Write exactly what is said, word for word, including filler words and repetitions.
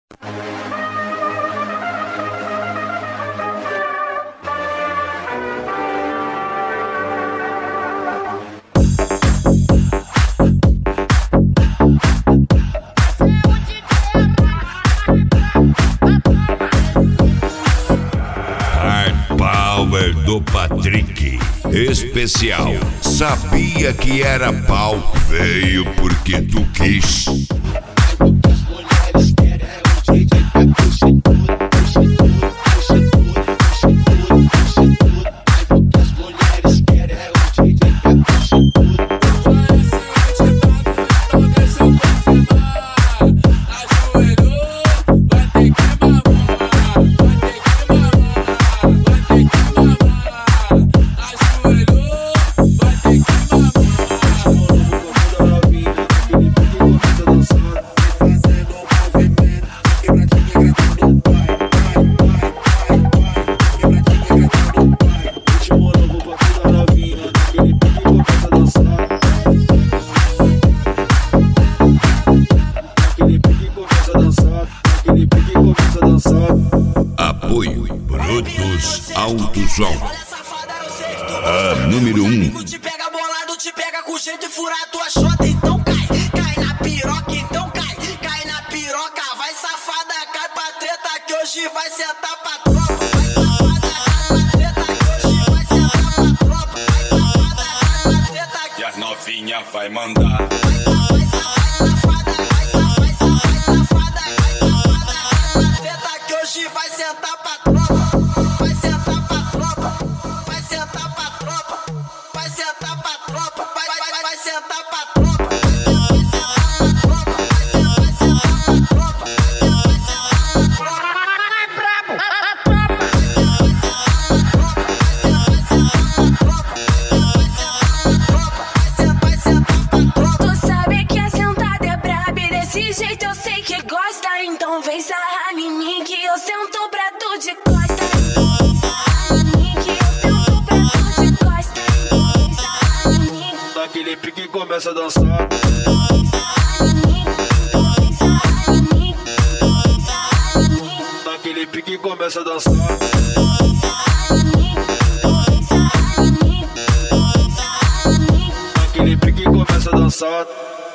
Power do Patrick. Especial. Sabia que era pau. Veio porque tu quis. Apoio Brutus Alto Som. A número um. Te pega bolado, te pega com jeito e fura a tua chota. Então cai, cai na piroca, então cai, cai na piroca. Vai safada, cai pra treta que hoje vai sentar pra tropa. Vai safada, cai na treta que hoje vai sentar pra tropa. Vai safada, cai na treta que... E as novinha vai mandar. Vai safada, vai safada, vai safada, cai na treta que hoje vai sentar pra tropa. Vai sentar pra tropa, vai sentar pra tropa, vai sentar pra tropa, vai, vai, vai, vai sentar pra tropa, vai sentar pra tropa, vai sentar pra tropa, vai sentar pra tropa, vai brabo, a tropa, vai sentar pra tropa, vai sentar pra tropa. Tu sabe que a sentada é braba e desse jeito eu sei que gosta. Então vem sarrar em mim que eu sento pra tu de costa. Daquele pique começa a dançar. Daquele pique começa a dançar. Daquele pique começa a dançar.